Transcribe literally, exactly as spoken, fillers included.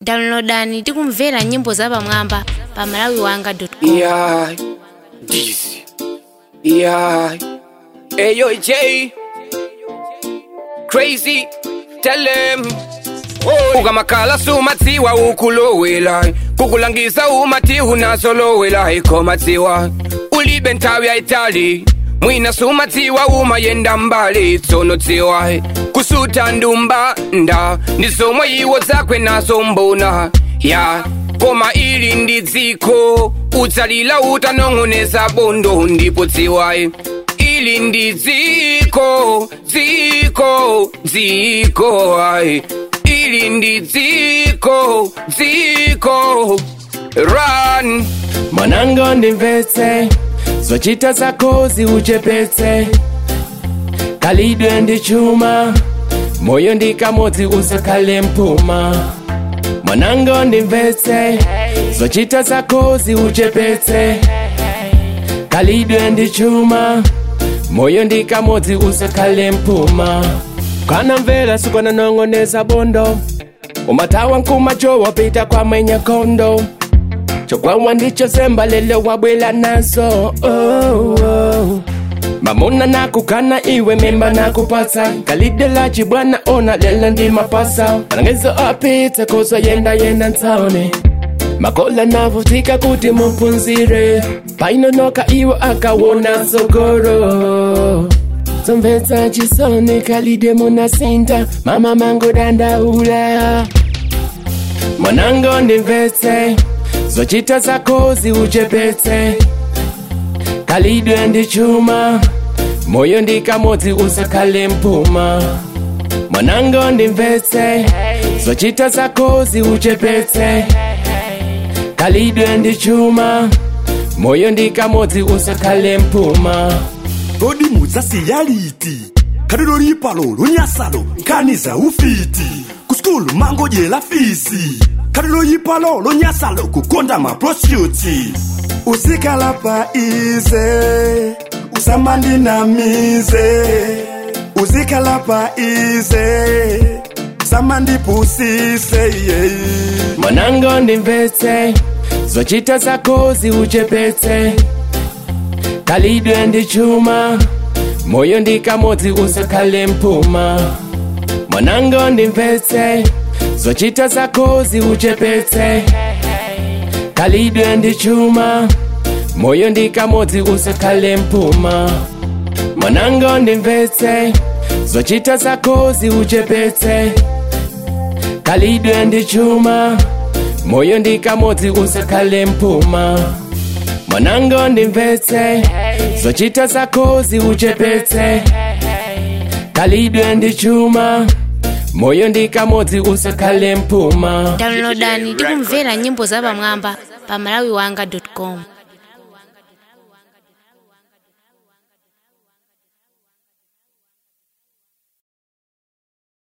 Downloadani tikumvera nyimbo za pamwamba pa malawi wanga dot com. Yeah, this. Yeah, Ayo J, crazy, tell them. Oh, ukamakala sumatiwa ukulowela, kukulangiza umati unasolowela ikomatiwa. Ulibe ntawi ya Itali, mwina sumatiwa umayenda mbali tsonotiwa. Kusuta ndumba nda, nisomwa iwo zakwe naso mbona. Ya, koma ili ndiziko, utalila utanongoneza bondo ndipo tiwai. Ili ndiziko, ziko, ziko ai. Ili ndiziko, ziko, run. Mwanango ndimvetse, zochita zako ziujepetse. Kalidwe ndi chuma, moyo ndi kamodzi usakale mpuma. Mwanango ndimvetse, zochita zako ziujepetse. Kalidwe ndi chuma, moyo ndi kamodzi usakale mpuma. Kana mvera sukwana nongoneza bondo, umatawa nkuma jo wapita kwa mwenye kondo. Chokwawa ndicho semba lele wabwela nazo. Oh, oh. Mamona nakukana iwe memba nakupasa. Kalide la chibwana ona lela ndi mapasa. Anangezo apita kosa yenda yenda ntaone. Makola navutika kuti mupunzire. Paino noka iwo akawona sogoro. Zomvetsa chisone kalide muna sinta. Mama mango danda ula. Mwanango ndimvetse, zochita zako ziujepetse. Kalidwe ndi chuma, moyo ndi kamodzi usakale mpuma. Mwanango ndimvetse, zochita zako ziujepetse. Kalidwe ndi chuma, moyo ndi kamodzi usakale mpuma. Kodi mudzasi yaliti, kadiro ripalo lunyasalo, kaniza ufiti. Kuskulu mango jela fisi, kadiro yipalo lunyasalo kukonda ma prostitute. Usikala pa ize, usamandi na mize. Usikala pa ize, usamandi pusise yeah. Mwanango ndimvetse, zochita zako ziujepetse. Kalidwe ndi chuma, moyo ndi kamodzi usakale mpuma. Mwanango ndimvetse, zochita zako ziujepetse. Kalidwe ndi chuma, moyo ndi kamodzi usakale mpuma. Mwanango ndimvetse, zochita zako ziujepetse. Kalidwe ndi chuma, moyo ndi kamodzi usakale mpuma. Mwanango ndimvetse, zochita zako ziujepetse. Kalidwe ndi chuma, moyo ndi kamodzi usakale mpuma. Downloadani tikumvera nyimbo za pamwamba pa malawi wanga dot com.